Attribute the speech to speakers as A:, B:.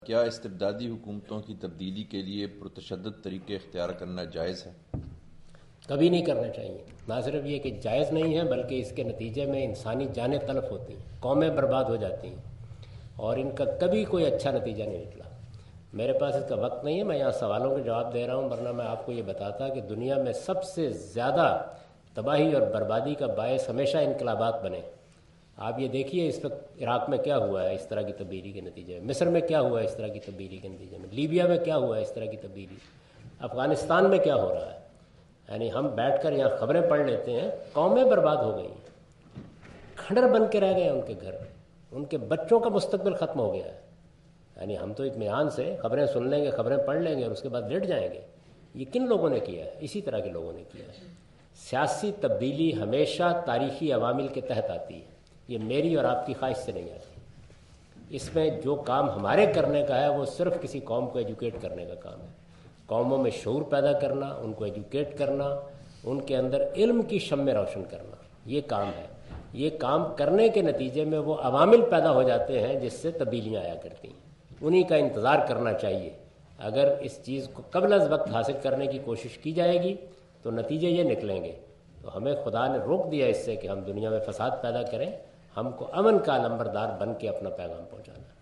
A: کیا استبدادی حکومتوں کی تبدیلی کے لیے پرتشدد طریقے اختیار کرنا جائز ہے؟
B: کبھی نہیں کرنا چاہیے۔ نہ صرف یہ کہ جائز نہیں ہے بلکہ اس کے نتیجے میں انسانی جانیں تلف ہوتی ہیں، قومیں برباد ہو جاتی ہیں، اور ان کا کبھی کوئی اچھا نتیجہ نہیں نکلا۔ میرے پاس اس کا وقت نہیں ہے، میں یہاں سوالوں کے جواب دے رہا ہوں، ورنہ میں آپ کو یہ بتاتا کہ دنیا میں سب سے زیادہ تباہی اور بربادی کا باعث ہمیشہ انقلابات بنے۔ آپ یہ دیکھیے اس وقت عراق میں کیا ہوا ہے اس طرح کی تبدیلی کے نتیجے میں، مصر میں کیا ہوا ہے اس طرح کی تبدیلی کے نتیجے میں، لیبیا میں کیا ہوا ہے اس طرح کی تبدیلی، افغانستان میں کیا ہو رہا ہے۔ یعنی ہم بیٹھ کر یہاں خبریں پڑھ لیتے ہیں، قومیں برباد ہو گئی ہیں، کھنڈر بن کے رہ گئے ہیں ان کے گھر، ان کے بچوں کا مستقبل ختم ہو گیا ہے۔ یعنی ہم تو اطمینان سے خبریں سن لیں گے، خبریں پڑھ لیں گے اور اس کے بعد لیٹ جائیں گے۔ یہ کن لوگوں نے کیا ہے؟ اسی طرح کے لوگوں نے کیا ہے۔ سیاسی تبدیلی ہمیشہ تاریخی عوامل کے تحت آتی ہے، یہ میری اور آپ کی خواہش سے نہیں آتی۔ اس میں جو کام ہمارے کرنے کا ہے وہ صرف کسی قوم کو ایجوکیٹ کرنے کا کام ہے، قوموں میں شعور پیدا کرنا، ان کو ایجوکیٹ کرنا، ان کے اندر علم کی شمع روشن کرنا، یہ کام ہے۔ یہ کام کرنے کے نتیجے میں وہ عوامل پیدا ہو جاتے ہیں جس سے تبدیلیاں آیا کرتی ہیں، انہی کا انتظار کرنا چاہیے۔ اگر اس چیز کو قبل از وقت حاصل کرنے کی کوشش کی جائے گی تو نتیجے یہ نکلیں گے۔ تو ہمیں خدا نے روک دیا اس سے کہ ہم دنیا میں فساد پیدا کریں، ہم کو امن کا علمبردار بن کے اپنا پیغام پہنچانا ہے۔